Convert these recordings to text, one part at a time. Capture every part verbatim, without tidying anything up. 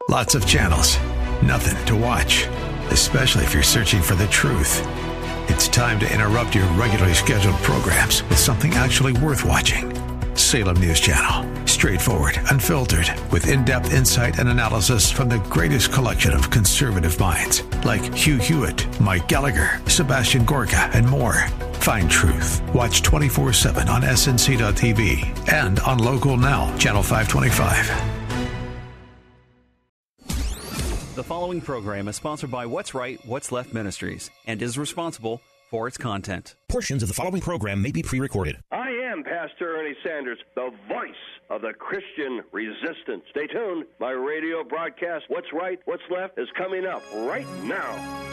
Lots of channels, nothing to watch, especially if you're searching for the truth. It's time to interrupt your regularly scheduled programs with something actually worth watching. Salem News Channel. Straightforward, unfiltered, with in-depth insight and analysis from the greatest collection of conservative minds like Hugh Hewitt, Mike Gallagher, Sebastian Gorka, and more. Find truth. Watch twenty-four seven on S N C dot T V and on Local Now, Channel five twenty-five. The following program is sponsored by What's Right, What's Left Ministries and is responsible for its content. Portions of the following program may be pre-recorded. I am Pastor Ernie Sanders, the voice of the Christian resistance. Stay tuned. My radio broadcast, What's Right, What's Left, is coming up right now.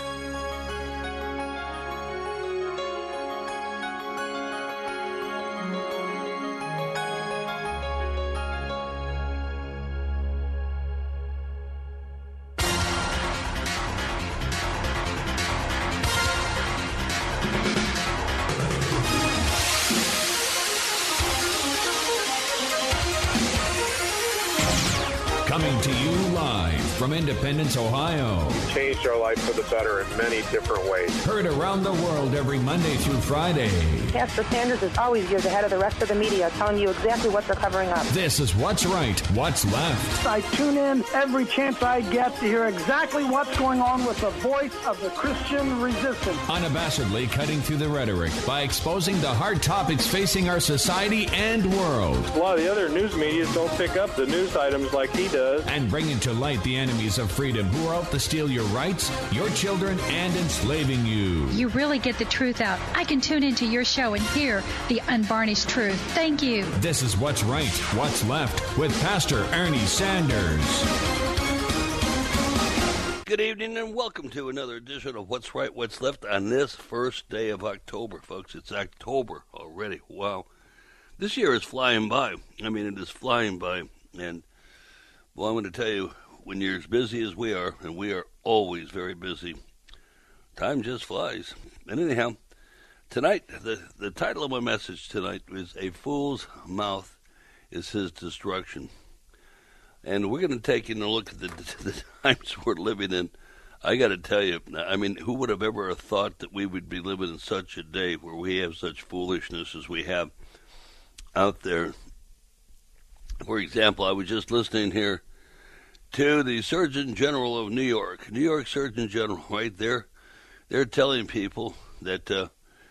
Coming to you live from Independence, Ohio. Changed our life for the better in many different ways. Heard around the world every Monday through Friday. Pastor Sanders is always years ahead of the rest of the media, telling you exactly what they're covering up. This is What's Right, What's Left. I tune in every chance I get to hear exactly what's going on with the voice of the Christian resistance. Unabashedly cutting through the rhetoric by exposing the hard topics facing our society and world. A lot of the other news medias don't pick up the news items like he does. And bringing to light the enemies of freedom who are out to steal your rights, your children, and enslaving you. You really get the truth out. I can tune into your show and hear the unvarnished truth. Thank you. This is What's Right, What's Left with Pastor Ernie Sanders. Good evening and welcome to another edition of What's Right, What's Left on this first day of October, folks. It's October already. Wow. This year is flying by. I mean, it is flying by. And well, I'm going to tell you, when you're as busy as we are, and we are always very busy, time just flies. And anyhow, tonight, the, the title of my message tonight is A Fool's Mouth is His Destruction. And we're going to take in a look at the, the times we're living in. I got to tell you, I mean, who would have ever thought that we would be living in such a day where we have such foolishness as we have out there? For example, I was just listening here to the Surgeon General of New York, New York Surgeon General, right there. They're telling people that, uh,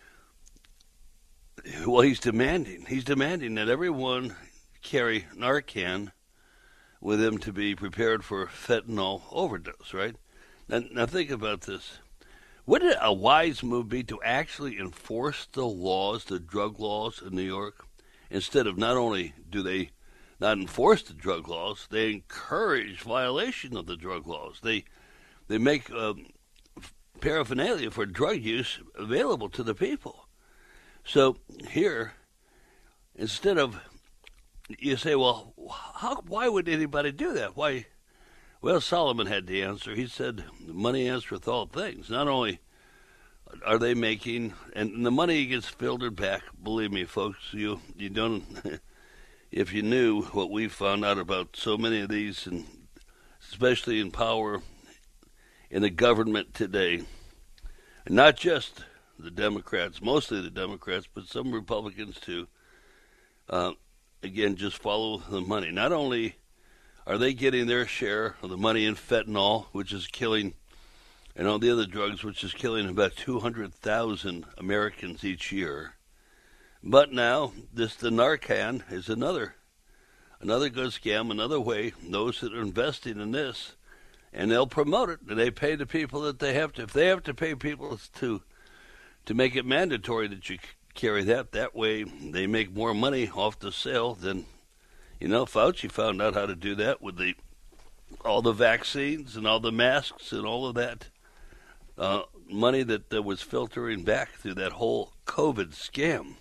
well, he's demanding, he's demanding that everyone carry Narcan with them to be prepared for fentanyl overdose, right? Now, now think about this. Wouldn't a wise move be to actually enforce the laws, the drug laws in New York, instead of not only do they not enforce the drug laws, they encourage violation of the drug laws. They they make um, paraphernalia for drug use available to the people. So here, instead of, you say, well, how, why would anybody do that? Why? Well, Solomon had the answer. He said, money answereth all things. Not only are they making, and the money gets filtered back, believe me, folks, you, you don't... If you knew what we found out about so many of these, and especially in power in the government today, and not just the Democrats, mostly the Democrats, but some Republicans too, uh, again, just follow the money. Not only are they getting their share of the money in fentanyl, which is killing, and all the other drugs, which is killing about two hundred thousand Americans each year, but now, this the Narcan is another another good scam, another way. Those that are investing in this, and they'll promote it, and they pay the people that they have to. If they have to pay people to to make it mandatory that you carry that, that way they make more money off the sale than, you know, Fauci found out how to do that with the all the vaccines and all the masks and all of that uh, money that, that was filtering back through that whole COVID scam.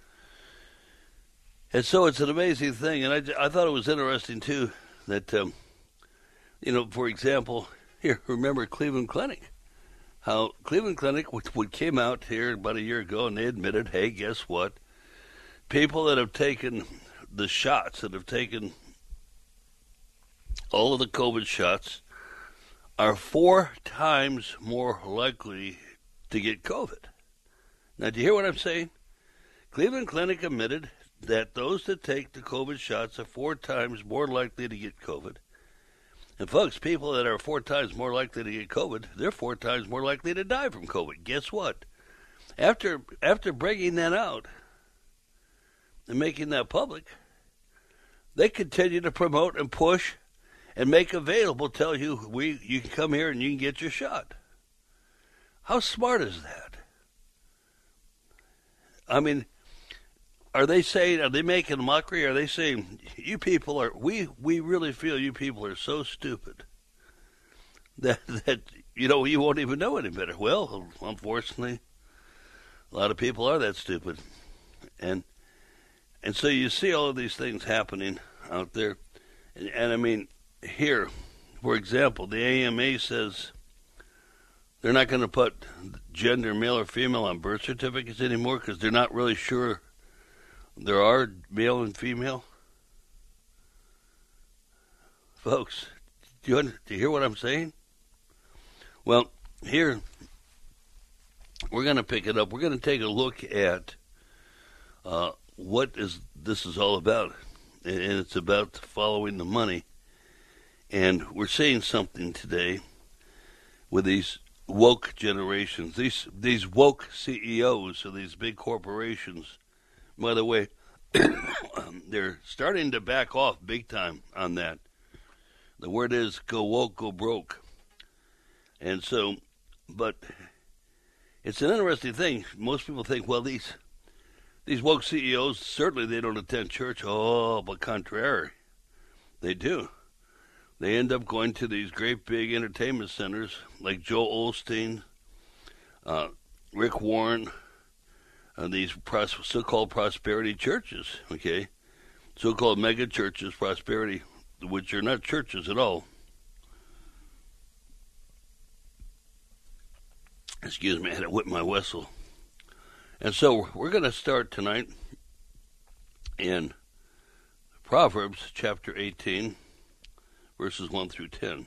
And so it's an amazing thing, and I, I thought it was interesting, too, that, um, you know, for example, here, remember Cleveland Clinic, how Cleveland Clinic, which, which came out here about a year ago, and they admitted, hey, guess what? People that have taken the shots, that have taken all of the COVID shots are four times more likely to get COVID. Now, do you hear what I'm saying? Cleveland Clinic admitted that those that take the COVID shots are four times more likely to get COVID. And, folks, people that are four times more likely to get COVID, they're four times more likely to die from COVID. Guess what? After after breaking that out and making that public, they continue to promote and push and make available, tell you, we you can come here and you can get your shot. How smart is that? I mean, are they saying, are they making a mockery? Are they saying, you people are, we, we really feel you people are so stupid that, that, you know, you won't even know any better. Well, unfortunately, a lot of people are that stupid. And, and so you see all of these things happening out there. And, and I mean, here, for example, the A M A says they're not going to put gender, male or female, on birth certificates anymore because they're not really sure there are male and female. Folks, do you, under, do you hear what I'm saying? Well, here, we're going to pick it up. We're going to take a look at uh, what is this is all about. And it's about following the money. And we're seeing something today with these woke generations, these these woke C E Os of these big corporations. By the way, they're starting to back off big time on that. The word is go woke, go broke. And so, but it's an interesting thing. Most people think, well, these these woke C E Os, certainly they don't attend church. Oh, but contrary, they do. They end up going to these great big entertainment centers like Joel Osteen, uh, Rick Warren, uh, these pros- so-called prosperity churches, okay? So-called mega churches, prosperity, which are not churches at all. Excuse me, I had to whip my whistle. And so we're going to start tonight in Proverbs chapter eighteen, verses one through ten.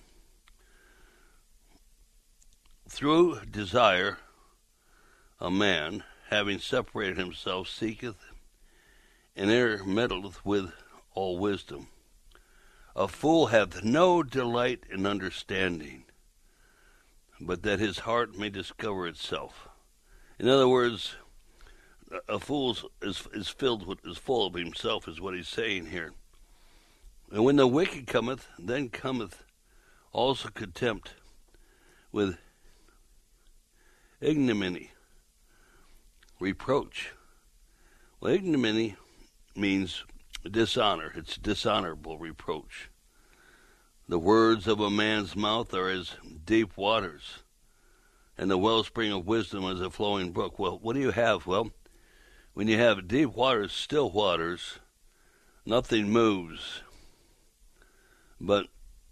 Through desire, a man, having separated himself, seeketh and intermeddleth with all wisdom. A fool hath no delight in understanding, but that his heart may discover itself. In other words, a fool is is filled with is full of himself, is what he's saying here. And when the wicked cometh, then cometh also contempt with ignominy, reproach. Well, ignominy means dishonor. It's dishonorable reproach. The words of a man's mouth are as deep waters, and the wellspring of wisdom is a flowing brook. Well, what do you have? Well, when you have deep waters, still waters, nothing moves. But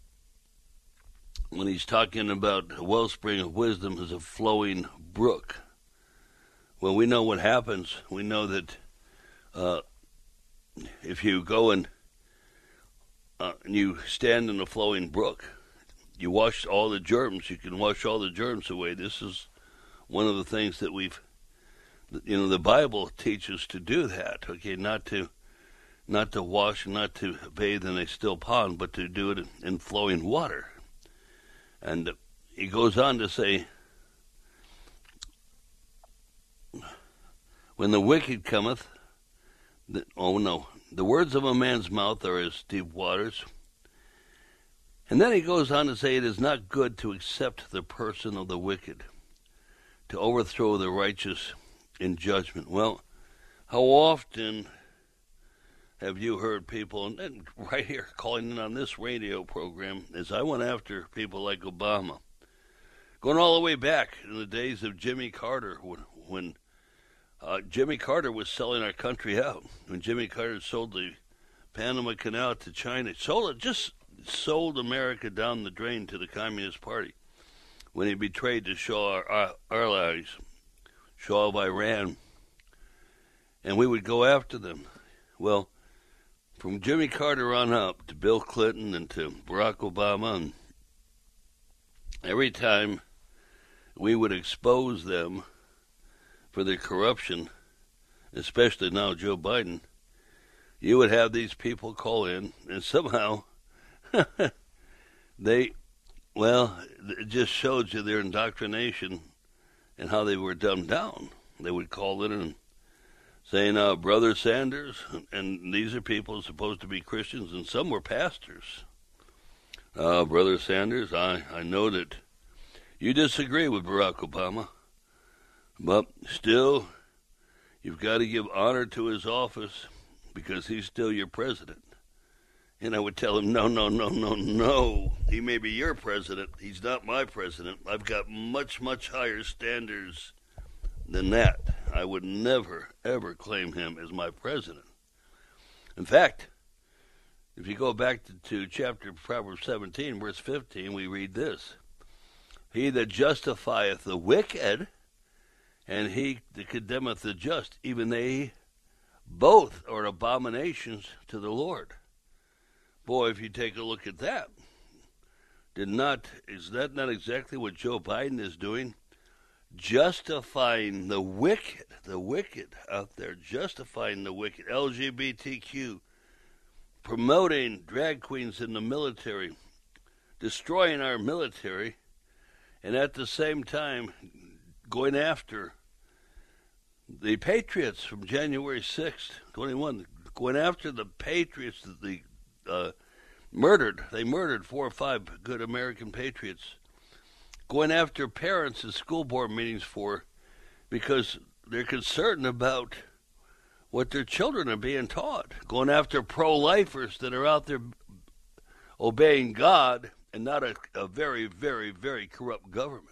when he's talking about a wellspring of wisdom as a flowing brook, well, we know what happens. We know that uh, if you go and, uh, and you stand in a flowing brook, you wash all the germs. You can wash all the germs away. This is one of the things that we've, you know, the Bible teaches to do that. Okay, not to, not to wash, not to bathe in a still pond, but to do it in, in flowing water. And uh, he goes on to say, when the wicked cometh, the, oh no, the words of a man's mouth are as deep waters. And then he goes on to say, it is not good to accept the person of the wicked, to overthrow the righteous in judgment. Well, how often have you heard people, and, and right here calling in on this radio program, as I went after people like Obama, going all the way back in the days of Jimmy Carter, when, when uh, Jimmy Carter was selling our country out, when Jimmy Carter sold the Panama Canal to China, sold it, just sold America down the drain to the Communist Party, when he betrayed the Shah our, our allies, Shah of Iran, and we would go after them. Well, from Jimmy Carter on up to Bill Clinton and to Barack Obama, and every time we would expose them for their corruption, especially now Joe Biden, you would have these people call in, and somehow they, well, it just shows you their indoctrination and how they were dumbed down. They would call in and saying, uh, Brother Sanders, and these are people supposed to be Christians, and some were pastors. Uh, Brother Sanders, I, I know that you disagree with Barack Obama, but still, you've got to give honor to his office because he's still your president. And I would tell him, no, no, no, no, no. He may be your president. He's not my president. I've got much, much higher standards than that. I would never, ever claim him as my president. In fact, if you go back to, to chapter Proverbs seventeen, verse fifteen, we read this. He that justifieth the wicked, and he that condemneth the just, even they both are abominations to the Lord. Boy, if you take a look at that, did not is that not exactly what Joe Biden is doing? Justifying the wicked, the wicked out there, justifying the wicked, L G B T Q, promoting drag queens in the military, destroying our military, and at the same time going after the patriots from January sixth, twenty-one, going after the patriots that they uh, murdered. They murdered four or five good American patriots. Going after parents at school board meetings for because they're concerned about what their children are being taught. Going after pro-lifers that are out there obeying God and not a, a very, very, very corrupt government.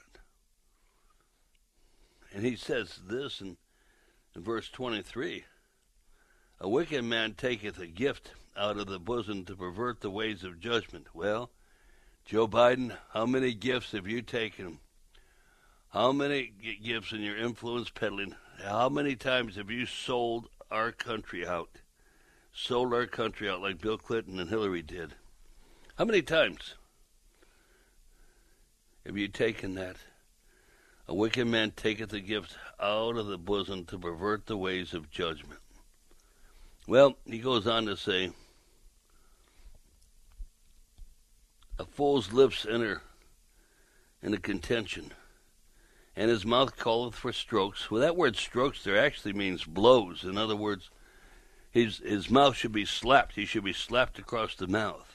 And he says this in, in verse twenty-three, a wicked man taketh a gift out of the bosom to pervert the ways of judgment. Well, Joe Biden, how many gifts have you taken? How many gifts in your influence peddling? How many times have you sold our country out? Sold our country out like Bill Clinton and Hillary did. How many times have you taken that? A wicked man taketh a gift out of the bosom to pervert the ways of judgment. Well, he goes on to say, a fool's lips enter into contention, and his mouth calleth for strokes. Well, that word strokes there actually means blows. In other words, his, his mouth should be slapped. He should be slapped across the mouth.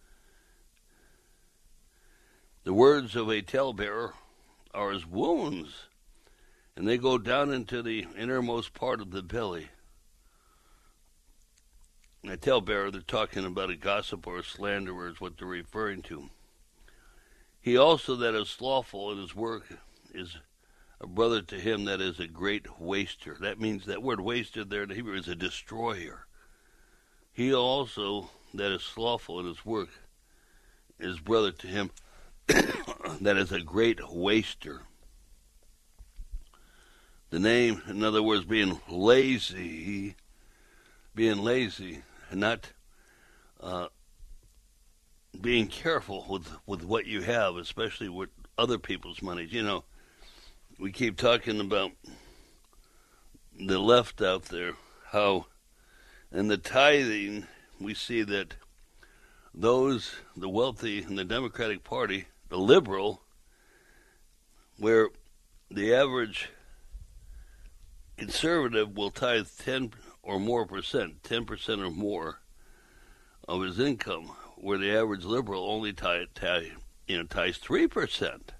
The words of a talebearer are as wounds, and they go down into the innermost part of the belly. A talebearer, they're talking about a gossip or a slanderer is what they're referring to. He also that is slothful in his work is a brother to him that is a great waster. That means that word waster there in Hebrew is a destroyer. He also that is slothful in his work is brother to him that is a great waster. The name, in other words, being lazy, being lazy, and not uh, being careful with, with what you have, especially with other people's money. You know, we keep talking about the left out there, how in the tithing we see that those, the wealthy in the Democratic Party, the liberal, where the average conservative will tithe ten or more percent, ten percent or more of his income, where the average liberal only tithe, tithe you know, tithes three percent.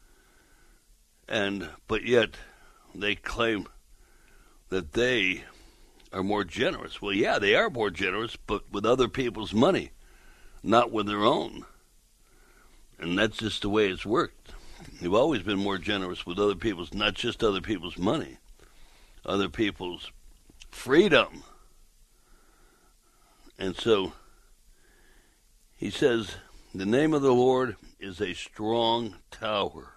And, but yet they claim that they are more generous. Well, yeah, they are more generous, but with other people's money, not with their own. And that's just the way it's worked. They've always been more generous with other people's, not just other people's money, other people's freedom. And so he says, the name of the Lord is a strong tower,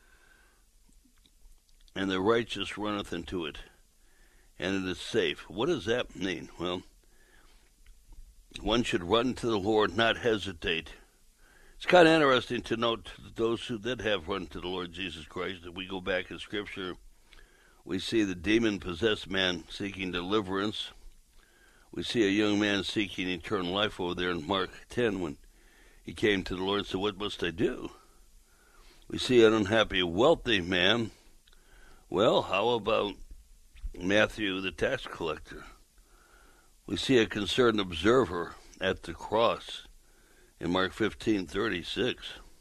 and the righteous runneth into it, and it is safe. What does that mean? Well, one should run to the Lord, not hesitate. It's kind of interesting to note that those who did have run to the Lord Jesus Christ, if we go back in Scripture, we see the demon-possessed man seeking deliverance. We see a young man seeking eternal life over there in Mark ten when he came to the Lord and said, "What must I do?" We see an unhappy, wealthy man. Well, how about Matthew, the tax collector? We see a concerned observer at the cross in Mark fifteen thirty-six.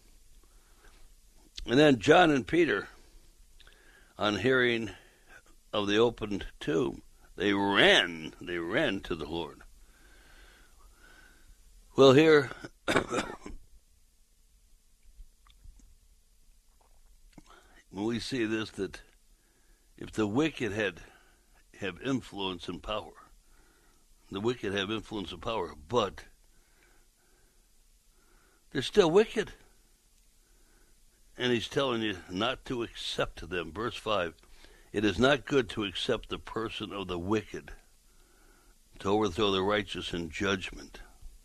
And then John and Peter, on hearing of the opened tomb, they ran, they ran to the Lord. Well, here, when we see this, that if the wicked had have influence and power, the wicked have influence and power, but they're still wicked. And he's telling you not to accept them. Verse five, it is not good to accept the person of the wicked, to overthrow the righteous in judgment.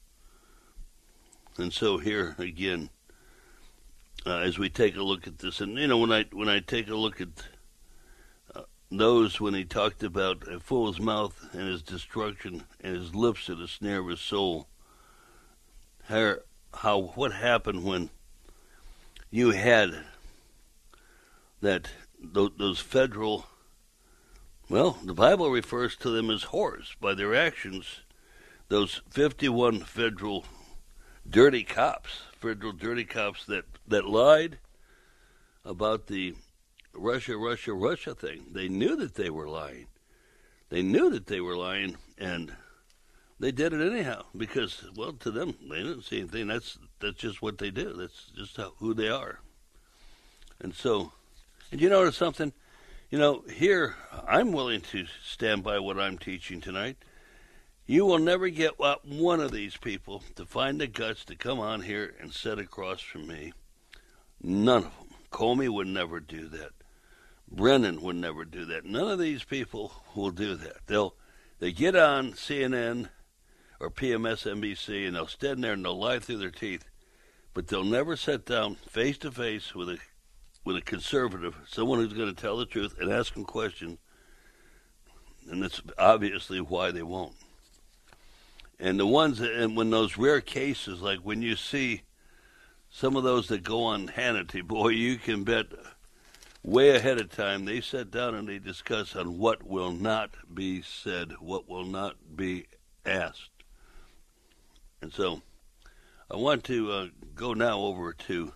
And so here again, uh, as we take a look at this, and you know, when I when I take a look at uh, those, when he talked about a fool's mouth and his destruction, and his lips are the snare of his soul, how, how what happened when you had that th- those federal, well, the Bible refers to them as whores by their actions. Those fifty-one federal dirty cops, federal dirty cops that, that lied about the Russia, Russia, Russia thing. They knew that they were lying. They knew that they were lying, and they did it anyhow because, well, to them, they didn't see anything. That's that's just what they do. That's just how, who they are. And so, and you notice something? You know, here, I'm willing to stand by what I'm teaching tonight. You will never get one of these people to find the guts to come on here and sit across from me. None of them. Comey would never do that. Brennan would never do that. None of these people will do that. They'll they get on C N N or P M S N B C and they'll stand there and they'll lie through their teeth, but they'll never sit down face to face with a with a conservative, someone who's going to tell the truth and ask them questions. And that's obviously why they won't. And the ones, that, and when those rare cases, like when you see some of those that go on Hannity, boy, you can bet way ahead of time they sit down and they discuss on what will not be said, what will not be asked. And so I want to uh, go now over to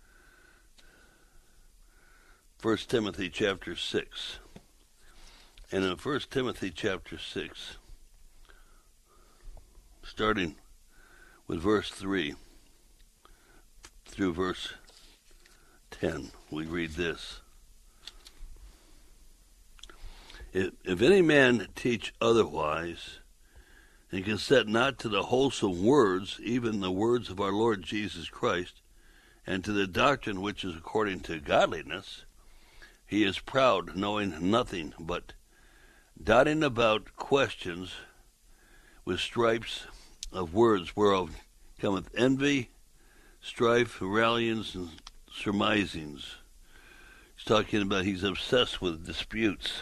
First Timothy chapter six. And in First Timothy chapter six, starting with verse three through verse ten, we read this. If, if any man teach otherwise, and consent not to the wholesome words, even the words of our Lord Jesus Christ, and to the doctrine which is according to godliness, he is proud, knowing nothing, but dotting about questions with stripes of words, whereof cometh envy, strife, rallyings, and surmisings. He's talking about he's obsessed with disputes.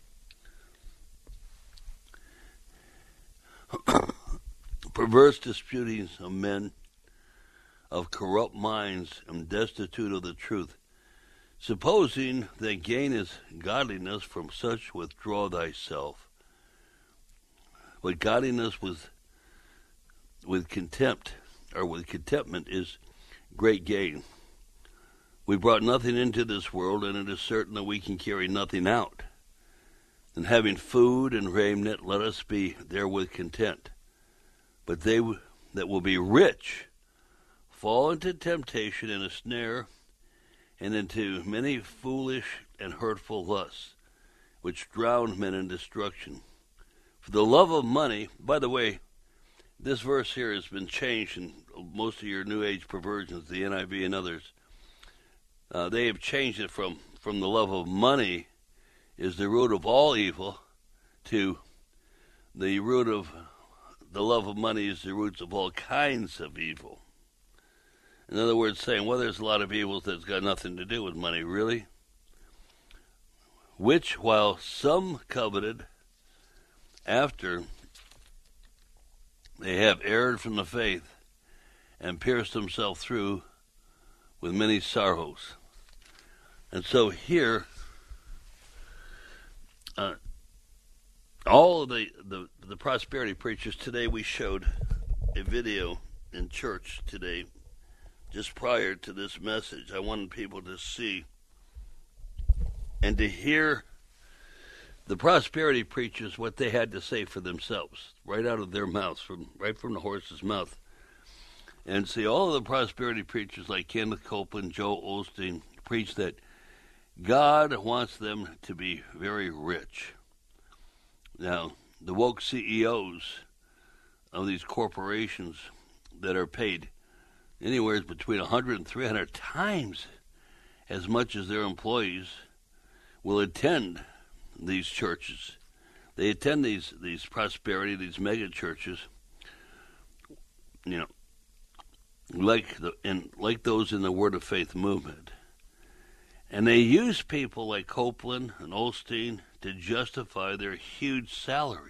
Perverse disputings of men, of corrupt minds, and destitute of the truth. Supposing that gain is godliness, from such withdraw thyself. But godliness with with contempt, or with contentment, is great gain. We brought nothing into this world, and it is certain that we can carry nothing out. And having food and raiment, let us be therewith content. But they that will be rich fall into temptation and a snare, and into many foolish and hurtful lusts, which drown men in destruction. For the love of money, by the way, this verse here has been changed in most of your New Age perversions, the N I V and others. Uh, they have changed it from, from the love of money is the root of all evil to the root of the love of money is the roots of all kinds of evil. In other words, saying, well, there's a lot of evils that's got nothing to do with money. Really? Which, while some coveted, after they have erred from the faith and pierced themselves through with many sorrows. And so here, uh, all of the, the, the prosperity preachers today, we showed a video in church today, just prior to this message. I wanted people to see and to hear the prosperity preachers, what they had to say for themselves, right out of their mouths, from right from the horse's mouth. And see, all of the prosperity preachers like Kenneth Copeland, Joel Osteen, preach that God wants them to be very rich. Now, the woke C E Os of these corporations that are paid anywhere between one hundred and three hundred times as much as their employees will attend these churches. They attend these, these prosperity, these mega churches, you know, like the in like those in the Word of Faith movement. And they use people like Copeland and Osteen to justify their huge salaries.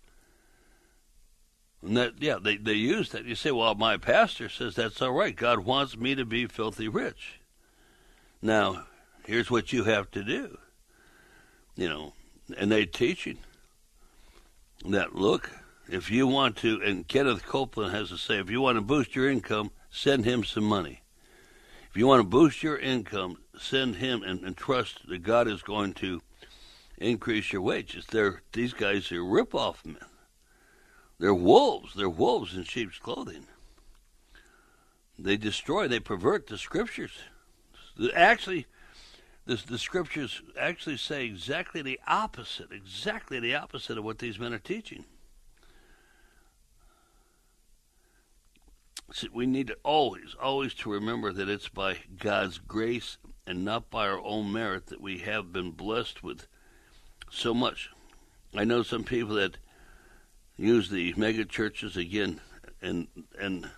And that, yeah, they, they use that. You say, well, my pastor says that's all right. God wants me to be filthy rich. Now, here's what you have to do. You know, and they're teaching that, look, if you want to, and Kenneth Copeland has to say, if you want to boost your income, send him some money. If you want to boost your income, send him and, and trust that God is going to increase your wages. They're, these guys are rip-off men. They're wolves. They're wolves in sheep's clothing. They destroy, they pervert the scriptures. Actually, the, the scriptures actually say exactly the opposite, exactly the opposite of what these men are teaching. See, we need to always, always to remember that it's by God's grace and not by our own merit that we have been blessed with so much. I know some people that use the mega churches again, and and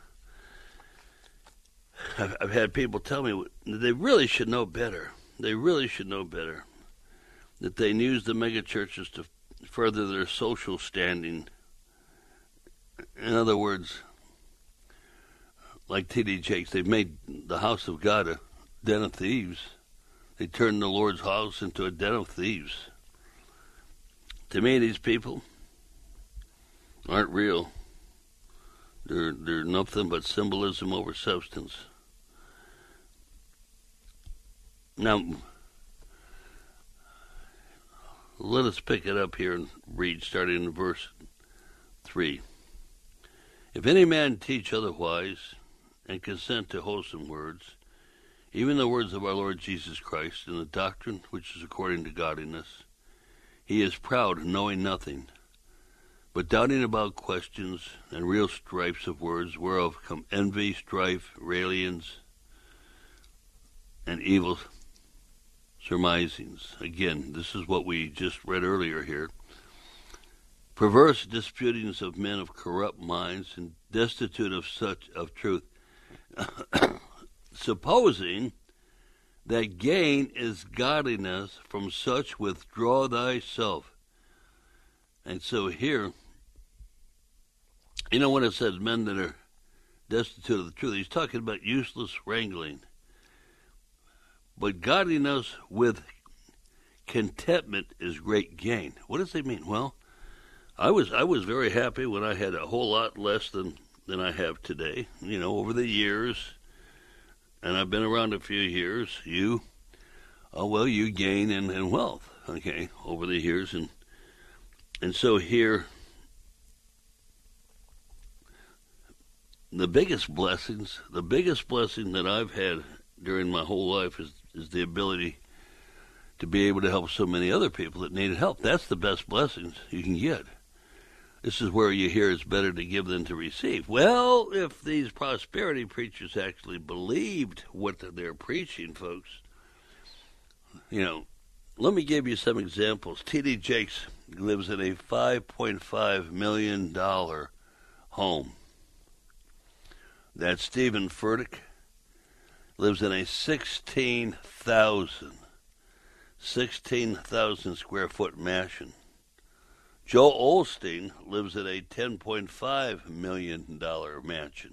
I've, I've had people tell me they really should know better. They really should know better that they use the mega churches to further their social standing. In other words, like T D Jakes, they've made the house of God a den of thieves. They turned the Lord's house into a den of thieves. To me, these people aren't real. They're they're nothing but symbolism over substance. Now, let us pick it up here and read, starting in verse three. If any man teach otherwise, and consent to wholesome words, even the words of our Lord Jesus Christ, and the doctrine which is according to godliness, he is proud, knowing nothing, but doubting about questions and real strifes of words, whereof come envy, strife, railings, and evil surmisings. Again, this is what we just read earlier here. Perverse disputings of men of corrupt minds, and destitute of such of truth, supposing that gain is godliness, from such withdraw thyself. And so here, you know, when it says men that are destitute of the truth, he's talking about useless wrangling. But godliness with contentment is great gain. What does it mean? Well, I was I was very happy when I had a whole lot less than, than I have today. You know, over the years, and I've been around a few years, you, oh, well, you gain in, in wealth, okay, over the years. And and so here, the biggest blessings, the biggest blessing that I've had during my whole life is, is the ability to be able to help so many other people that needed help. That's the best blessings you can get. This is where you hear it's better to give than to receive. Well, if these prosperity preachers actually believed what they're preaching, folks, you know, let me give you some examples. T D Jakes lives in a five point five million dollars home. That Stephen Furtick lives in a sixteen thousand square foot mansion. Joe Osteen lives in a ten point five million dollars mansion.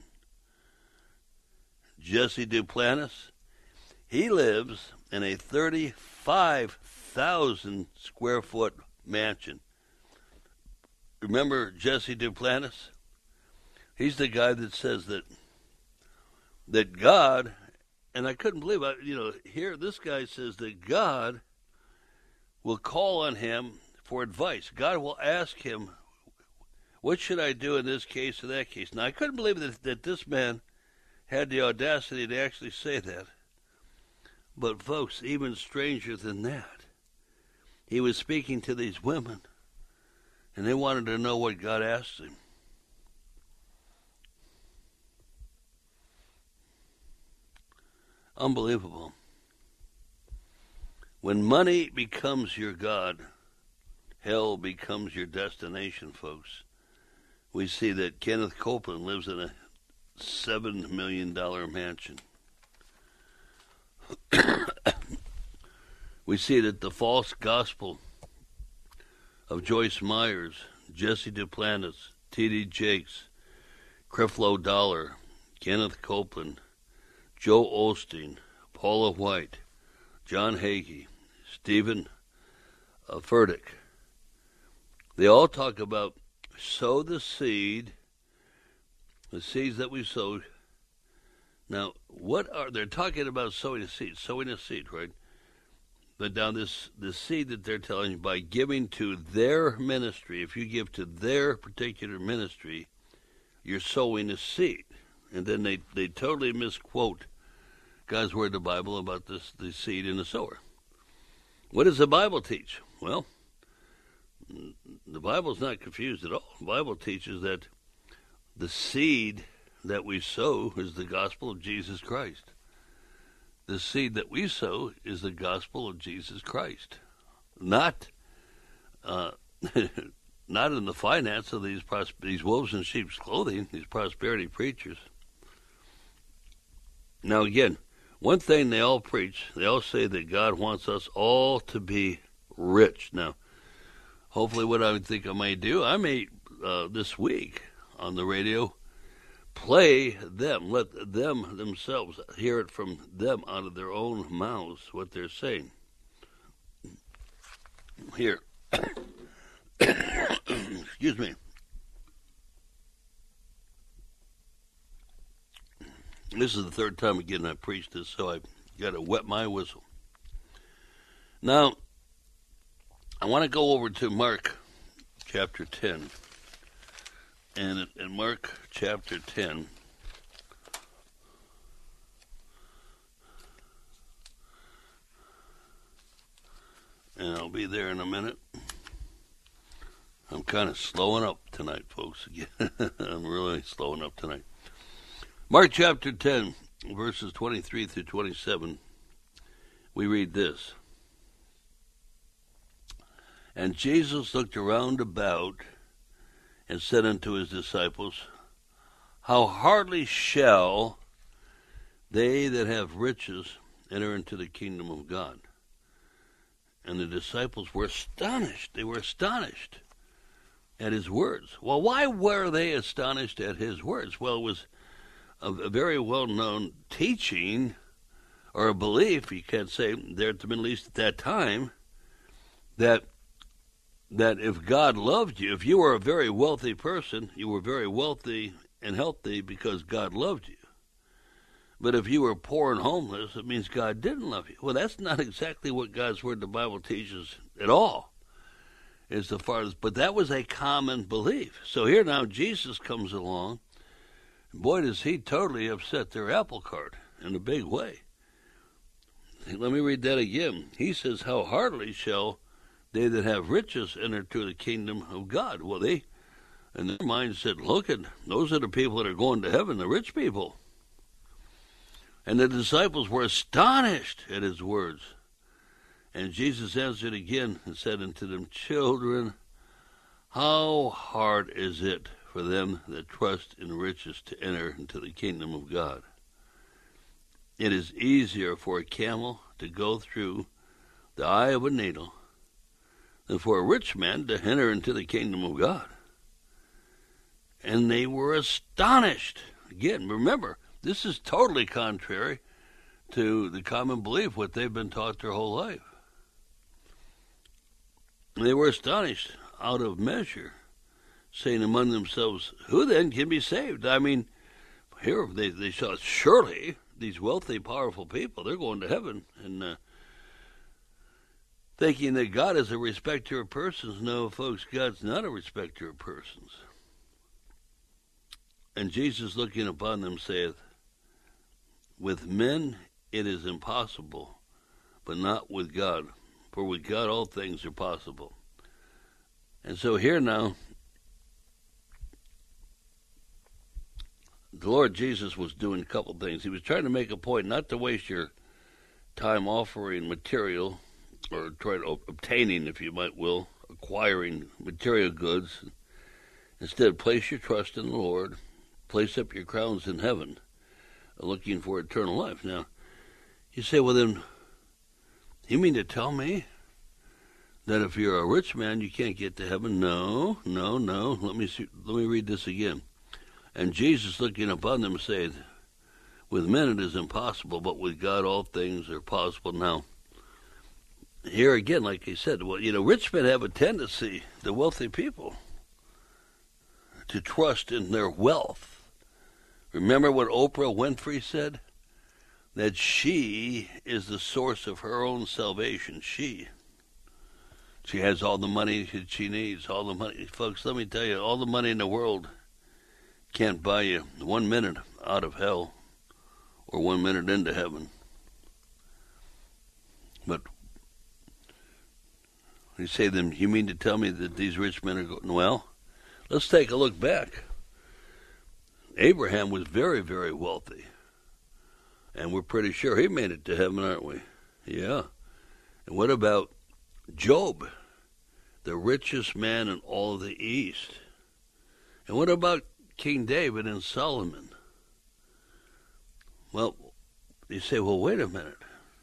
Jesse Duplantis, he lives in a thirty-five thousand square foot mansion. Remember Jesse Duplantis? He's the guy that says that that God, and I couldn't believe it, you know, here this guy says that God will call on him for advice. God will ask him, what should I do in this case or that case? Now, I couldn't believe that, that this man had the audacity to actually say that. But, folks, even stranger than that, he was speaking to these women, and they wanted to know what God asked him. Unbelievable. When money becomes your God, hell becomes your destination, folks. We see that Kenneth Copeland lives in a seven million dollars mansion. We see that the false gospel of Joyce Myers, Jesse Duplantis, T D Jakes, Creflo Dollar, Kenneth Copeland, Joe Osteen, Paula White, John Hagee, Stephen uh, Furtick, they all talk about sow the seed, the seeds that we sowed. Now, what are they're talking about sowing a seed, sowing a seed, right? But now this the seed that they're telling you by giving to their ministry, if you give to their particular ministry, you're sowing a seed. And then they, they totally misquote God's word, the Bible, about this the seed and the sower. What does the Bible teach? Well, the Bible's not confused at all. The Bible teaches that the seed that we sow is the gospel of Jesus Christ. The seed that we sow is the gospel of Jesus Christ. Not uh, not in the finance of these pros- these wolves in sheep's clothing, these prosperity preachers. Now again, one thing they all preach, they all say that God wants us all to be rich. Now, hopefully what I would think I may do, I may, uh, this week on the radio, play them, let them themselves hear it from them out of their own mouths, what they're saying. Here. Excuse me. This is the third time again I preached this, so I got to wet my whistle. Now, I want to go over to Mark chapter ten. And in Mark chapter ten, and I'll be there in a minute. I'm kind of slowing up tonight, folks. I'm really slowing up tonight. Mark chapter ten, verses twenty-three through twenty-seven, we read this. And Jesus looked around about and said unto his disciples, how hardly shall they that have riches enter into the kingdom of God? And the disciples were astonished. They were astonished at his words. Well, why were they astonished at his words? Well, it was a, a very well-known teaching, or a belief, you can't say, there at the Middle East at that time, that that if God loved you, if you were a very wealthy person, you were very wealthy and healthy because God loved you. But if you were poor and homeless, it means God didn't love you. Well, that's not exactly what God's word, the Bible, teaches at all. As far as, but that was a common belief. So here now Jesus comes along, and boy, does he totally upset their apple cart in a big way. Let me read that again. He says, how hardly shall they that have riches enter to the kingdom of God. Well, they, in their mind, said, look, at those are the people that are going to heaven, the rich people. And the disciples were astonished at his words. And Jesus answered again and said unto them, children, how hard is it for them that trust in riches to enter into the kingdom of God. It is easier for a camel to go through the eye of a needle than for a rich man to enter into the kingdom of God. And they were astonished. Again, remember, this is totally contrary to the common belief, what they've been taught their whole life. And they were astonished out of measure, saying among themselves, who then can be saved? I mean, here they, they saw, surely these wealthy, powerful people, they're going to heaven. And uh, thinking that God is a respecter of persons. No, folks, God's not a respecter of persons. And Jesus, looking upon them, saith, with men it is impossible, but not with God. For with God all things are possible. And so here now, the Lord Jesus was doing a couple things. He was trying to make a point not to waste your time offering material, or trying to, obtaining, if you might will, acquiring material goods. Instead, place your trust in the Lord. Place up your crowns in heaven, looking for eternal life. Now, you say, well then, you mean to tell me that if you're a rich man, you can't get to heaven? No, no, no. Let me see, let me read this again. And Jesus, looking upon them, said, with men it is impossible, but with God all things are possible. Now, here again, like he said, well, you know, rich men have a tendency, the wealthy people, to trust in their wealth. Remember what Oprah Winfrey said? That she is the source of her own salvation. She. She has all the money that she needs. All the money. Folks, let me tell you, all the money in the world can't buy you one minute out of hell or one minute into heaven. But you say them, you mean to tell me that these rich men are going, well, let's take a look back. Abraham was very, very wealthy. And we're pretty sure he made it to heaven, aren't we? Yeah. And what about Job, the richest man in all of the East? And what about King David and Solomon? Well, you say, well, wait a minute.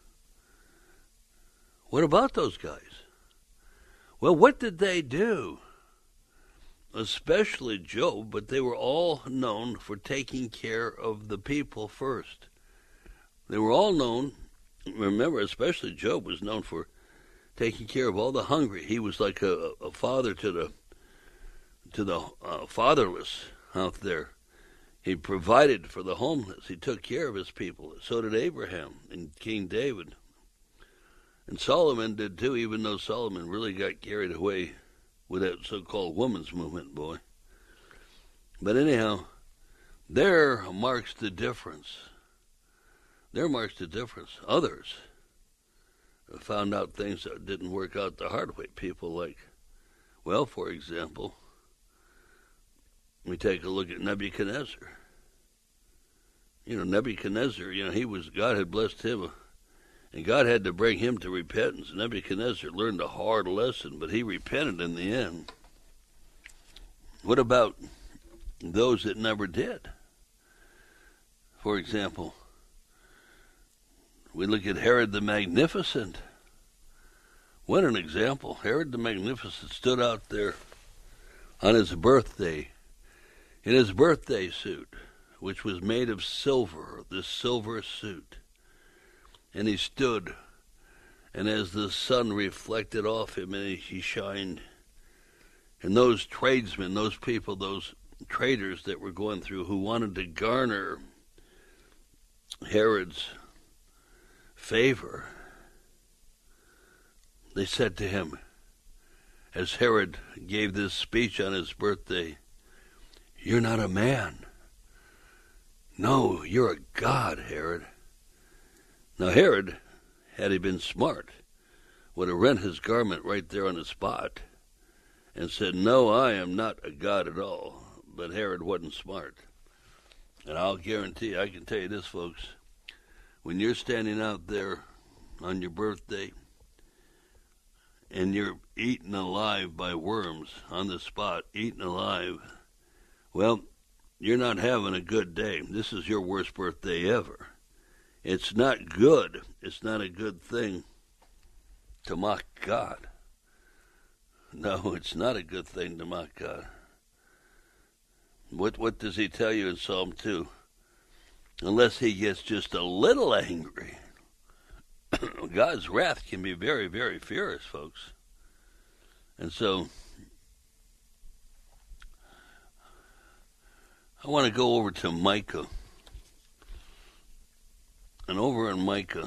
What about those guys? Well, what did they do? Especially Job, but they were all known for taking care of the people first. They were all known, remember, especially Job was known for taking care of all the hungry. He was like a, a father to the to the uh, fatherless out there. He provided for the homeless. He took care of his people. So did Abraham and King David. And Solomon did too, even though Solomon really got carried away with that so-called woman's movement, boy. But anyhow, there marks the difference. There marks the difference. Others found out things that didn't work out the hard way. People like, well, for example, we take a look at Nebuchadnezzar. You know, Nebuchadnezzar, you know, he was, God had blessed him, and God had to bring him to repentance. Nebuchadnezzar learned a hard lesson, but he repented in the end. What about those that never did? For example, we look at Herod the Magnificent. What an example. Herod the Magnificent stood out there on his birthday, in his birthday suit, which was made of silver, this silver suit. And he stood, and as the sun reflected off him, and he shined, and those tradesmen, those people, those traders that were going through, who wanted to garner Herod's favor, they said to him, as Herod gave this speech on his birthday, "You're not a man. No, you're a god, Herod." Now Herod, had he been smart, would have rent his garment right there on the spot and said, "No, I am not a god at all." But Herod wasn't smart. And I'll guarantee, I can tell you this, folks, when you're standing out there on your birthday and you're eaten alive by worms on the spot, eaten alive Well, you're not having a good day. This is your worst birthday ever. It's not good. It's not a good thing to mock God. No, it's not a good thing to mock God. What what does he tell you in Psalm two? Unless he gets just a little angry. God's wrath can be very, very furious, folks. And so I want to go over to Micah. And over in Micah,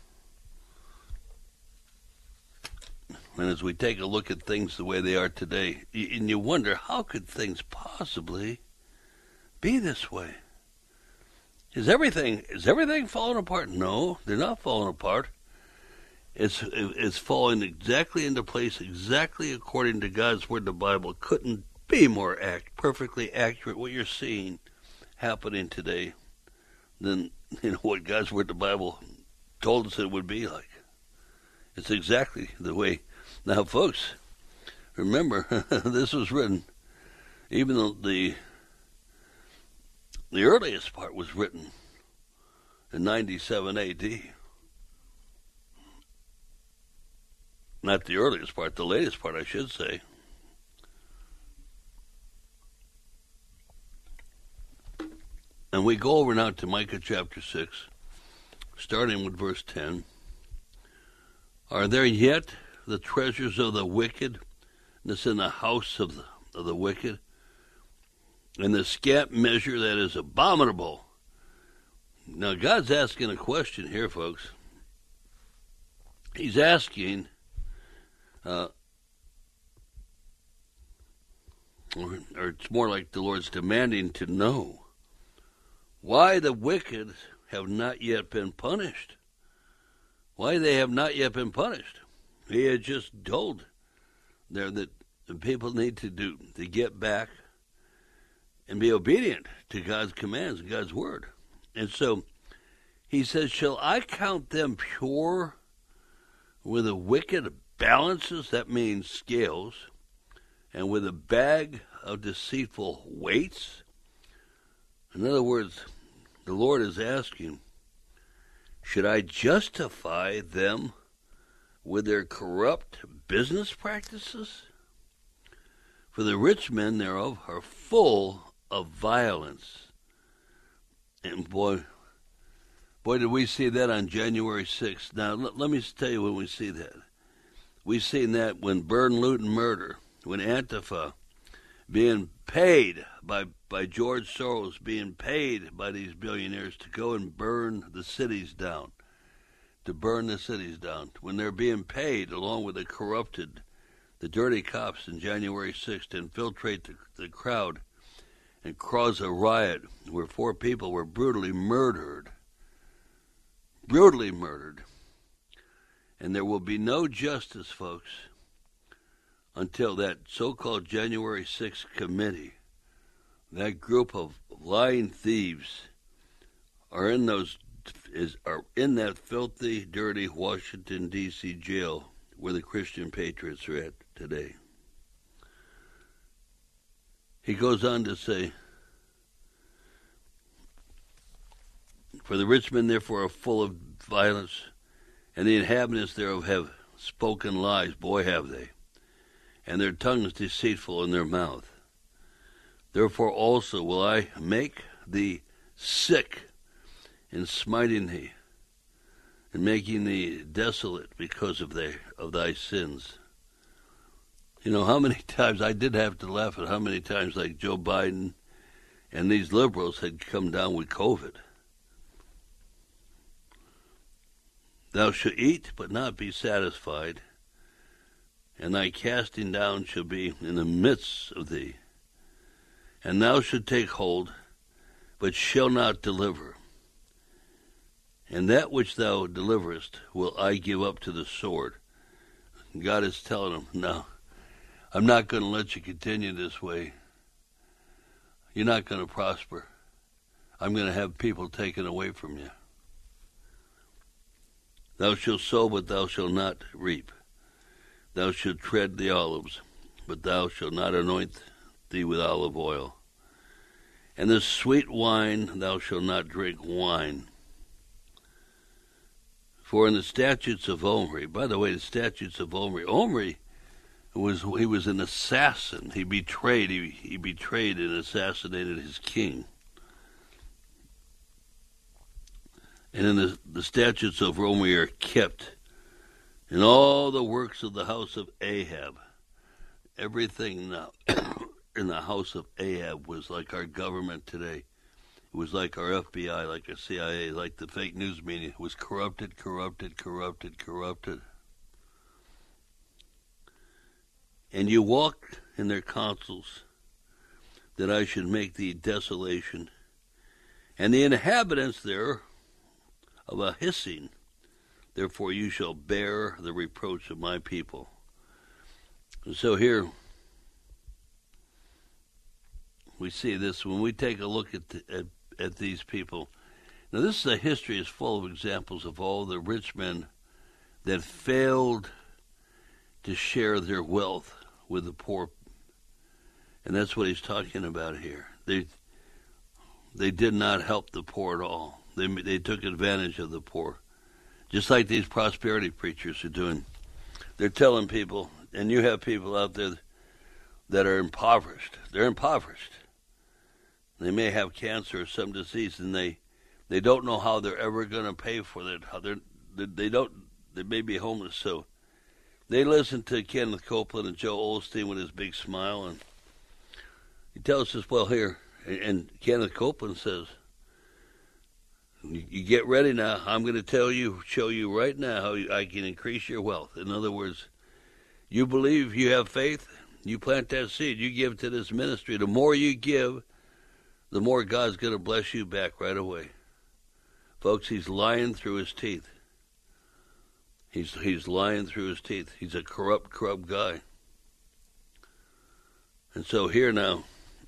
and as we take a look at things the way they are today, and you wonder, how could things possibly be this way? Is everything is everything falling apart? No, they're not falling apart. It's it's falling exactly into place, exactly according to God's word. The Bible couldn't be more act perfectly accurate. What you're seeing happening today than you know what God's word, the Bible, told us it would be like. It's exactly the way. Now, folks, remember this was written. Even though the the earliest part was written in ninety-seven A D. Not the earliest part, the latest part, I should say. And we go over now to Micah chapter six, starting with verse ten. Are there yet the treasures of the wicked that's in the house of the, of the wicked? And the scant measure that is abominable. Now, God's asking a question here, folks. He's asking, uh, or, or it's more like the Lord's demanding to know why the wicked have not yet been punished. Why they have not yet been punished. He had just told there that the people need to do to get back and be obedient to God's commands and God's word. And so he says, shall I count them pure with a wicked balances? That means scales. And with a bag of deceitful weights? In other words, the Lord is asking, should I justify them with their corrupt business practices? For the rich men thereof are full of violence. And boy, boy, did we see that on January sixth. Now, let, let me tell you when we see that. We've seen that when burn, loot, and murder, when Antifa being paid by, by George Soros, being paid by these billionaires to go and burn the cities down, to burn the cities down, when they're being paid along with the corrupted, the dirty cops in January sixth to infiltrate the, the crowd and cause a riot where four people were brutally murdered, brutally murdered. And there will be no justice, folks, until that so-called January sixth committee, that group of lying thieves, are in those is are in that filthy, dirty Washington D C jail where the Christian patriots are at today. He goes on to say, for the rich men therefore are full of violence, and the inhabitants thereof have spoken lies. Boy, have they. And their tongue is deceitful in their mouth. Therefore also will I make thee sick in smiting thee, and making thee desolate because of thy, of thy sins. You know, how many times, I did have to laugh at how many times, like Joe Biden and these liberals had come down with COVID. Thou shalt eat, but not be satisfied, and thy casting down shall be in the midst of thee. And thou shalt take hold, but shall not deliver. And that which thou deliverest will I give up to the sword. God is telling him, no, I'm not going to let you continue this way. You're not going to prosper. I'm going to have people taken away from you. Thou shalt sow, but thou shalt not reap. Thou shalt tread the olives, but thou shalt not anoint thee with olive oil. And the sweet wine thou shalt not drink wine. For in the statutes of Omri, by the way, the statutes of Omri, Omri was he was an assassin. He betrayed, he, he betrayed and assassinated his king. And in the, the statutes of Omri are kept in all the works of the house of Ahab. Everything now in the house of Ahab was like our government today. It was like our F B I, like our C I A, like the fake news media. It was corrupted, corrupted, corrupted, corrupted. And you walked in their counsels, that I should make thee desolation. And the inhabitants there of a hissing, therefore you shall bear the reproach of my people. And so here we see this when we take a look at, the, at at these people. Now this is a history is full of examples of all the rich men that failed to share their wealth with the poor. And that's what he's talking about here. They they did not help the poor at all. They they took advantage of the poor. Just like these prosperity preachers are doing. They're telling people, and you have people out there that are impoverished. They're impoverished. They may have cancer or some disease, and they they don't know how they're ever going to pay for it. How they're they don't they may be homeless, so they listen to Kenneth Copeland and Joe Osteen with his big smile, and he tells us, well, here, and, and Kenneth Copeland says, you, you get ready now. I'm going to tell you, show you right now how you, I can increase your wealth. In other words, you believe, you have faith, you plant that seed, you give to this ministry. The more you give, the more God's going to bless you back right away. Folks, he's lying through his teeth. He's he's lying through his teeth. He's a corrupt, corrupt guy. And so here now,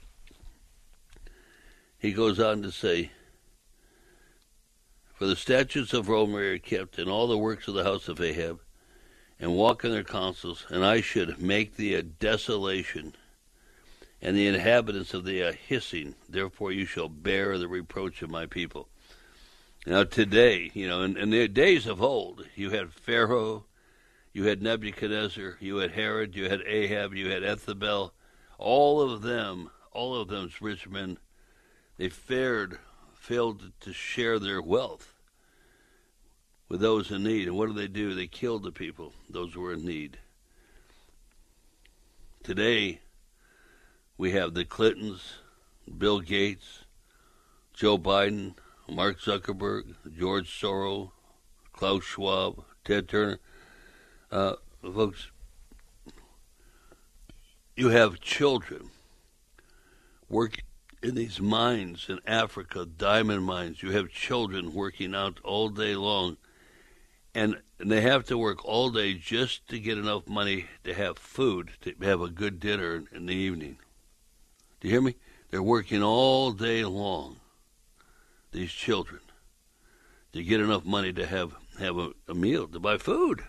he goes on to say, for the statutes of Omri are kept in all the works of the house of Ahab, and walk in their counsels, and I should make thee a desolation, and the inhabitants of thee a hissing. Therefore you shall bear the reproach of my people. Now today, you know, in, in the days of old, you had Pharaoh, you had Nebuchadnezzar, you had Herod, you had Ahab, you had Ethabel. All of them, all of them's rich men, they fared, failed to share their wealth with those in need. And what did they do? They killed the people, those who were in need. Today, we have the Clintons, Bill Gates, Joe Biden, Mark Zuckerberg, George Soros, Klaus Schwab, Ted Turner. Uh, folks, you have children work in these mines in Africa, diamond mines. You have children working out all day long, and, and they have to work all day just to get enough money to have food, to have a good dinner in the evening. Do you hear me? They're working all day long, these children, to get enough money to have, have a, a meal, to buy food.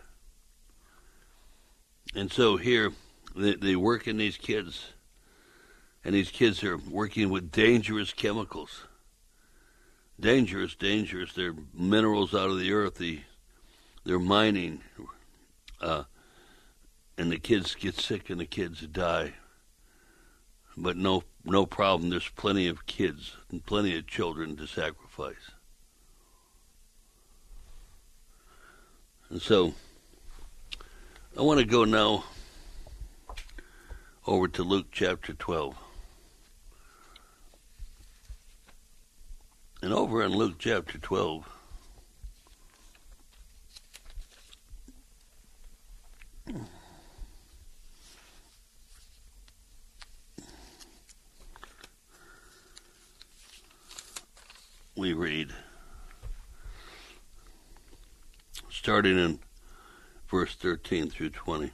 And so here, they, they work in these kids, and these kids are working with dangerous chemicals. Dangerous, dangerous. They're minerals out of the earth. The, they're mining. Uh, and the kids get sick and the kids die. But no no problem. There's plenty of kids and plenty of children to sacrifice. And so, I want to go now over to Luke chapter twelve. And over in Luke chapter twelve, we read, starting in verse thirteen through twenty.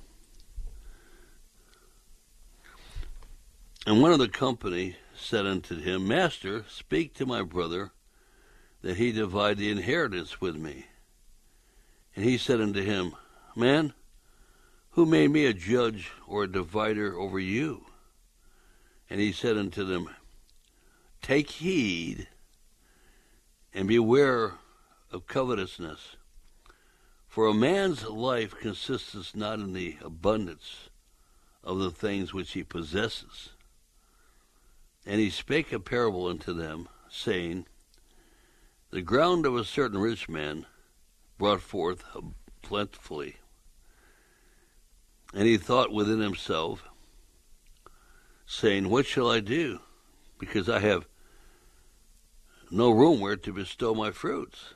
And one of the company said unto him, Master, speak to my brother, that he divide the inheritance with me. And he said unto him, Man, who made me a judge or a divider over you? And he said unto them, take heed and beware of covetousness. For a man's life consists not in the abundance of the things which he possesses. And he spake a parable unto them, saying, The ground of a certain rich man brought forth plentifully. And he thought within himself, saying, What shall I do? Because I have no room where to bestow my fruits.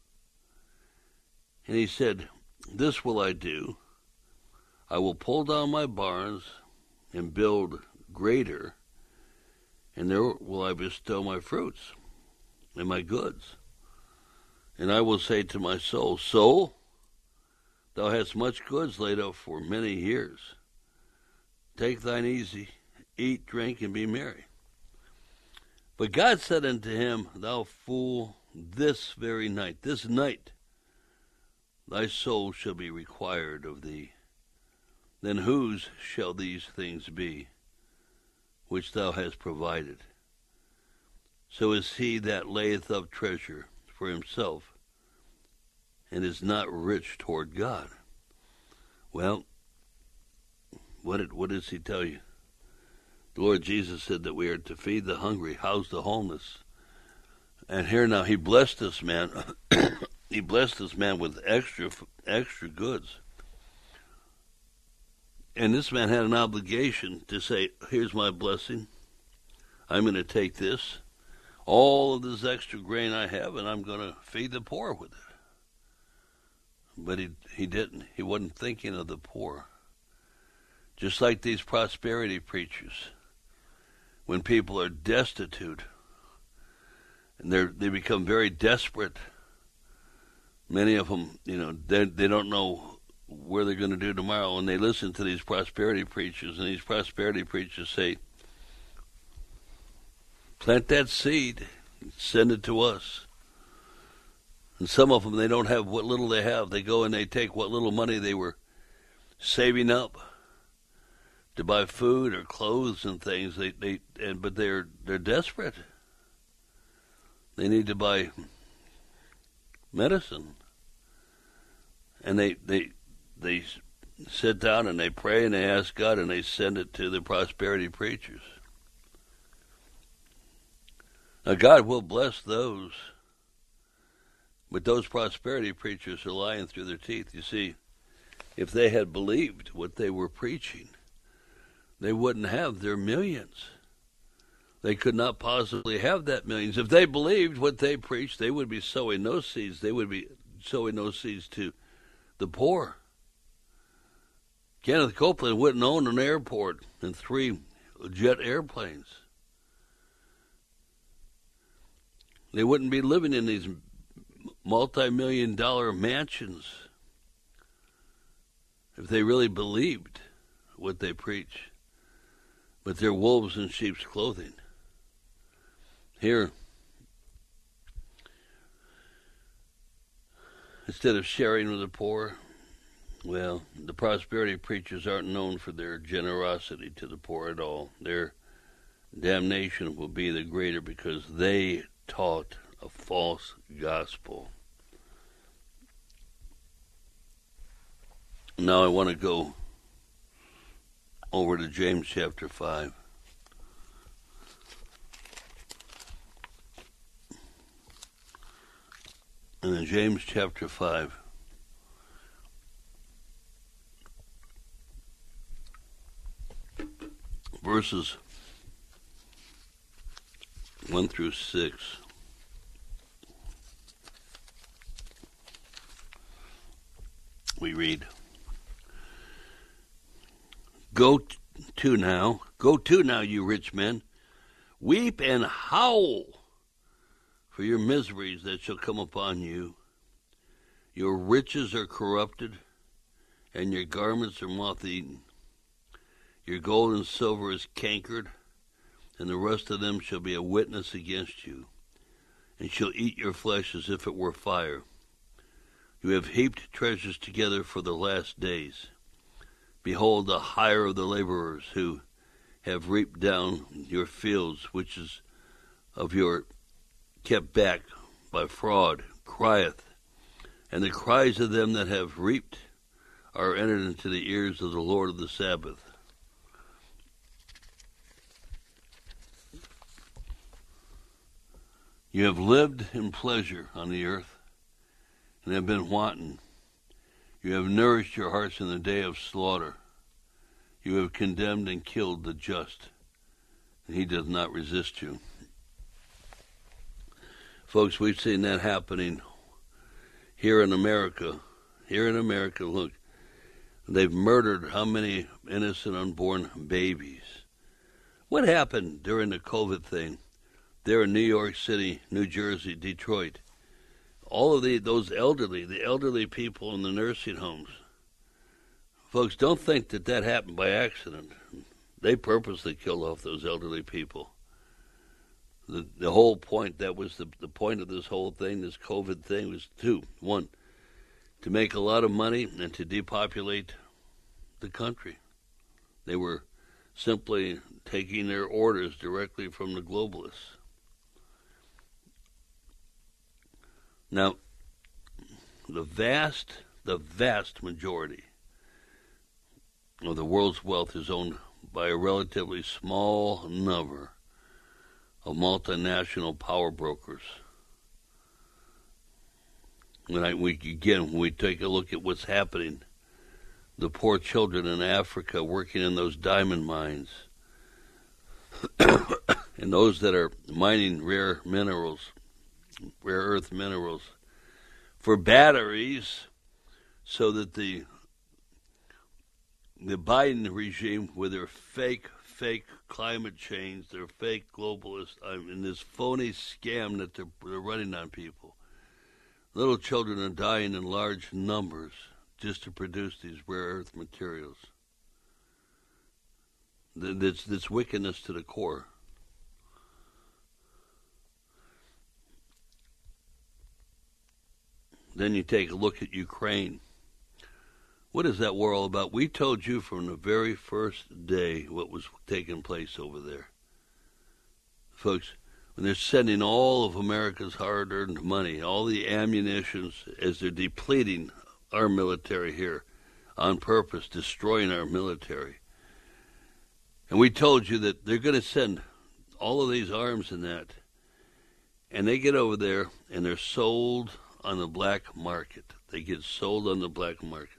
And he said, This will I do. I will pull down my barns and build greater, and there will I bestow my fruits and my goods. And I will say to my soul, Soul, thou hast much goods laid up for many years. Take thine easy, eat, drink, and be merry. But God said unto him, Thou fool, this very night, this night, thy soul shall be required of thee. Then whose shall these things be, which thou hast provided? So is he that layeth up treasure for himself, and is not rich toward God. Well, what did, what does he tell you? The Lord Jesus said that we are to feed the hungry, house the homeless. And here now, he blessed this man. He blessed this man with extra, extra goods. And this man had an obligation to say, here's my blessing. I'm going to take this, all of this extra grain I have, and I'm going to feed the poor with it. But he he didn't. He wasn't thinking of the poor. Just like these prosperity preachers, when people are destitute and they they become very desperate, many of them, you know, they they don't know where they're going to do tomorrow, and they listen to these prosperity preachers, and these prosperity preachers say, plant that seed, send it to us. And some of them, they don't have what little they have. They go and they take what little money they were saving up to buy food or clothes and things. They they and but they're they're desperate. They need to buy medicine, and they they they sit down and they pray and they ask God and they send it to the prosperity preachers. Now God will bless those. But those prosperity preachers are lying through their teeth. You see, if they had believed what they were preaching, they wouldn't have their millions. They could not possibly have that millions. If they believed what they preached, they would be sowing those seeds. They would be sowing those seeds to the poor. Kenneth Copeland wouldn't own an airport and three jet airplanes. They wouldn't be living in these multi-million dollar mansions if they really believed what they preach. But they're wolves in sheep's clothing. Here, instead of sharing with the poor, well, the prosperity preachers aren't known for their generosity to the poor at all. Their damnation will be the greater because they taught a false gospel. Now I want to go over to James chapter five. And in James chapter five, verses one through six. We read, Go to now, go to now, you rich men, weep and howl for your miseries that shall come upon you. Your riches are corrupted, and your garments are moth-eaten. Your gold and silver is cankered, and the rest of them shall be a witness against you, and shall eat your flesh as if it were fire. You have heaped treasures together for the last days. Behold, the hire of the laborers who have reaped down your fields, which is of your kept back by fraud crieth, and the cries of them that have reaped are entered into the ears of the Lord of the Sabbath. You have lived in pleasure on the earth, and have been wanton. You have nourished your hearts in the day of slaughter. You have condemned and killed the just, and he does not resist you. Folks, we've seen that happening here in America. Here in America, look, they've murdered how many innocent unborn babies? What happened during the COVID thing there in New York City, New Jersey, Detroit? All of the those elderly, the elderly people in the nursing homes. Folks, don't think that that happened by accident. They purposely killed off those elderly people. The the whole point, that was the, the point of this whole thing, this COVID thing, was two. One, to make a lot of money and to depopulate the country. They were simply taking their orders directly from the globalists. Now, the vast, the vast majority of the world's wealth is owned by a relatively small number of multinational power brokers. When I, we again, when we take a look at what's happening, the poor children in Africa working in those diamond mines, and those that are mining rare minerals, rare earth minerals, for batteries, so that the the Biden regime, with their fake, fake climate change, their fake globalist, I mean, this phony scam that they're, they're running on people. Little children are dying in large numbers just to produce these rare earth materials. That's, that's wickedness to the core. Then you take a look at Ukraine. What is that war all about? We told you from the very first day what was taking place over there. Folks, when they're sending all of America's hard-earned money, all the ammunitions, as they're depleting our military here on purpose, destroying our military. And we told you that they're going to send all of these arms and that, and they get over there and they're sold on the black market. They get sold on the black market.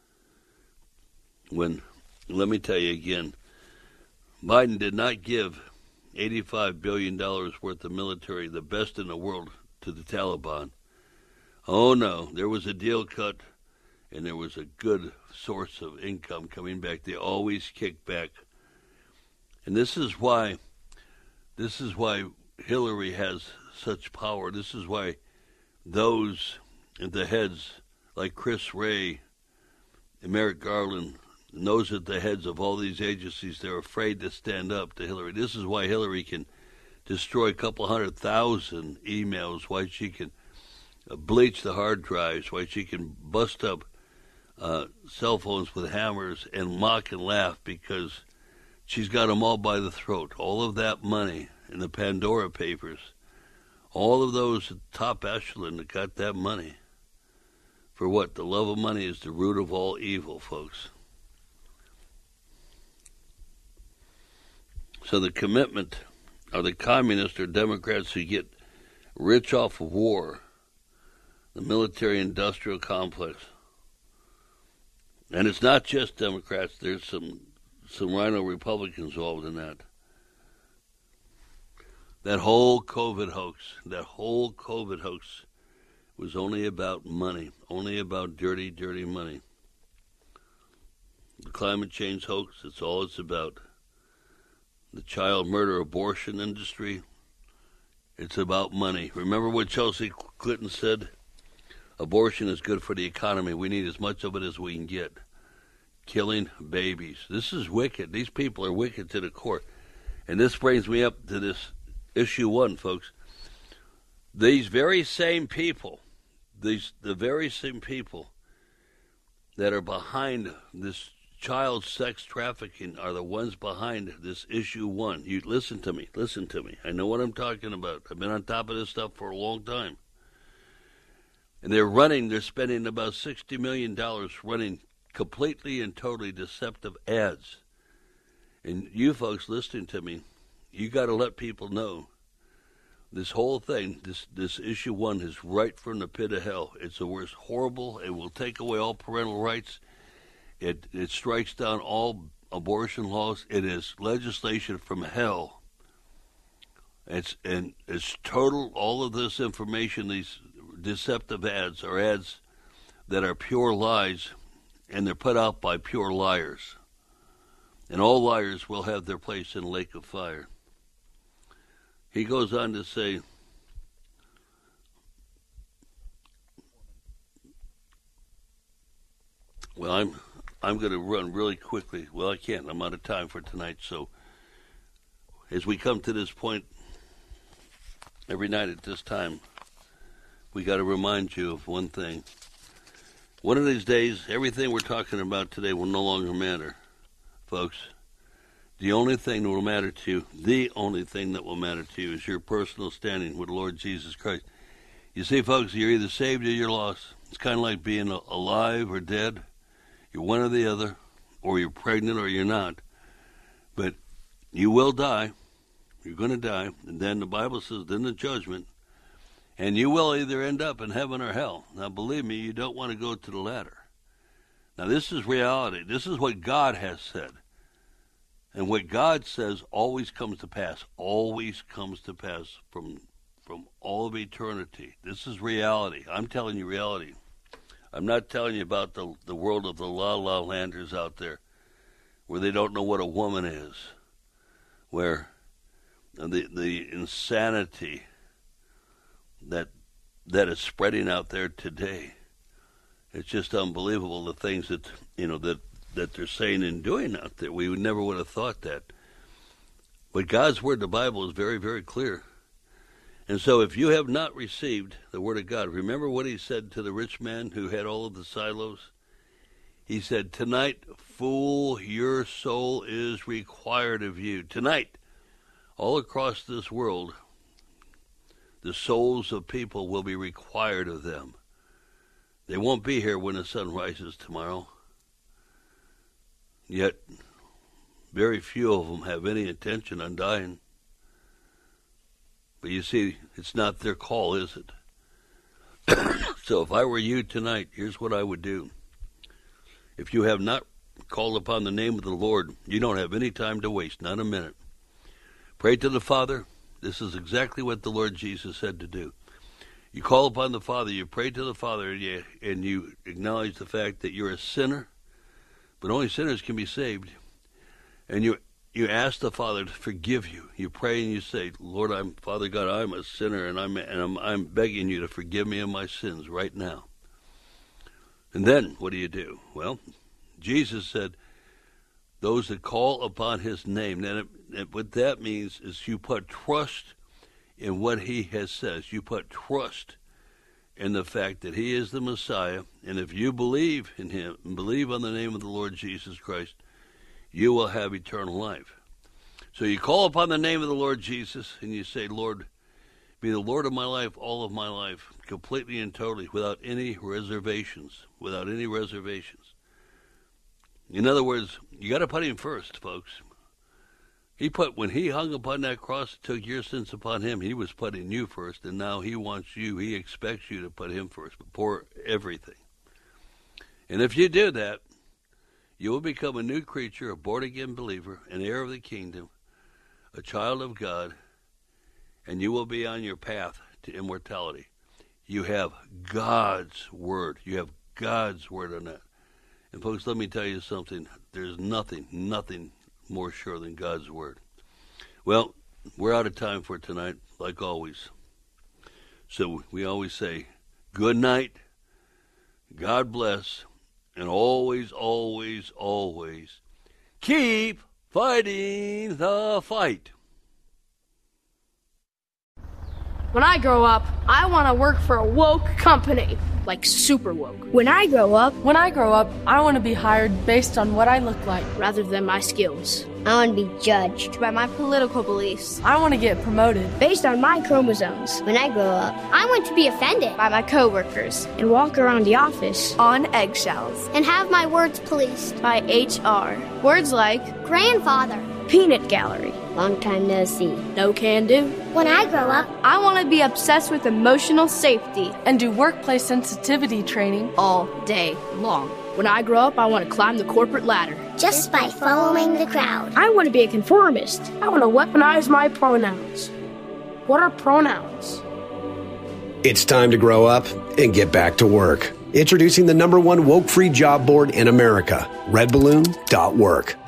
When, let me tell you again, Biden did not give eighty-five billion dollars worth of military, the best in the world, to the Taliban. Oh no, there was a deal cut, and there was a good source of income coming back. They always kick back. And this is why, this is why Hillary has such power. This is why those at the heads, like Chris Wray and Merrick Garland, and those at the heads of all these agencies, they're afraid to stand up to Hillary. This is why Hillary can destroy a couple hundred thousand emails, why she can bleach the hard drives, why she can bust up uh, cell phones with hammers and mock and laugh, because she's got them all by the throat. All of that money in the Pandora Papers, all of those at top echelon that got that money. For what? The love of money is the root of all evil, folks. So the commitment of the communists or Democrats who get rich off of war, the military-industrial complex, and it's not just Democrats, there's some, some rhino Republicans involved in that. That whole COVID hoax, that whole COVID hoax was only about money, only about dirty, dirty money. The climate change hoax, that's all it's about. The child murder abortion industry, it's about money. Remember what Chelsea Clinton said? Abortion is good for the economy. We need as much of it as we can get. Killing babies. This is wicked. These people are wicked to the core. And this brings me up to this issue one, folks. These very same people, these the very same people that are behind this child sex trafficking are the ones behind this issue one. You listen to me, listen to me. I know what I'm talking about. I've been on top of this stuff for a long time. And they're running, they're spending about sixty million dollars running completely and totally deceptive ads. And you folks listening to me, you got to let people know this whole thing, this this issue one is right from the pit of hell. It's the worst, horrible. It will take away all parental rights. It it strikes down all abortion laws. It is legislation from hell. It's and it's total. All of this information, these deceptive ads, are ads that are pure lies, and they're put out by pure liars. And all liars will have their place in the lake of fire. He goes on to say, well, I'm I'm going to run really quickly. Well, I can't. I'm out of time for tonight. So as we come to this point, every night at this time, we got to remind you of one thing. One of these days, everything we're talking about today will no longer matter, folks. The only thing that will matter to you, the only thing that will matter to you is your personal standing with the Lord Jesus Christ. You see, folks, you're either saved or you're lost. It's kind of like being alive or dead. You're one or the other, or you're pregnant or you're not. But you will die. You're going to die. And then the Bible says, then the judgment. And you will either end up in heaven or hell. Now, believe me, you don't want to go to the latter. Now, this is reality. This is what God has said. And what God says always comes to pass, always comes to pass from from all of eternity. This is reality. I'm telling you reality. I'm not telling you about the the world of the la-la landers out there where they don't know what a woman is, where the the insanity that that is spreading out there today. It's just unbelievable, the things that, you know, that that they're saying and doing out there. We would never would have thought that. But God's Word, the Bible, is very, very clear. And so if you have not received the Word of God, remember what he said to the rich man who had all of the silos? He said, tonight, fool, your soul is required of you. Tonight, all across this world, the souls of people will be required of them. They won't be here when the sun rises tomorrow. Yet, very few of them have any intention on dying. But you see, it's not their call, is it? So if I were you tonight, here's what I would do. If you have not called upon the name of the Lord, you don't have any time to waste, not a minute. Pray to the Father. This is exactly what the Lord Jesus said to do. You call upon the Father, you pray to the Father, and you, and you acknowledge the fact that you're a sinner, but only sinners can be saved. And you you ask the Father to forgive you. You pray and you say, Lord, I'm Father God, I'm a sinner, and I'm and I'm, I'm begging you to forgive me of my sins right now. And then what do you do? Well, Jesus said, those that call upon his name. Then it, it, what that means is you put trust in what he has said. You put trust in the fact that he is the Messiah, and if you believe in him and believe on the name of the Lord Jesus Christ, you will have eternal life. So you call upon the name of the Lord Jesus, and you say, Lord, be the Lord of my life, all of my life, completely and totally, without any reservations, without any reservations. In other words, you got to put him first, folks. He put, when he hung upon that cross, took your sins upon him, he was putting you first, and now he wants you, he expects you to put him first before everything. And if you do that, you will become a new creature, a born-again believer, an heir of the kingdom, a child of God, and you will be on your path to immortality. You have God's Word. You have God's Word on that. And folks, let me tell you something. There's nothing, nothing more sure than God's Word. Well, we're out of time for tonight, like always. So we always say, good night, God bless, and always, always, always keep fighting the fight. When I grow up, I want to work for a woke company. like super woke. When I grow up, when I grow up, I want to be hired based on what I look like rather than my skills. I want to be judged by my political beliefs. I want to get promoted based on my chromosomes. When I grow up, I want to be offended by my coworkers and walk around the office on eggshells and have my words policed by H R. Words like grandfather, peanut gallery, long time no see, no can do. When I grow up, I want to be obsessed with emotional safety and do workplace sensitivity training all day long. When I grow up, I want to climb the corporate ladder. Just by following the crowd. I want to be a conformist. I want to weaponize my pronouns. What are pronouns? It's time to grow up and get back to work. Introducing the number one woke-free job board in America, red balloon dot work.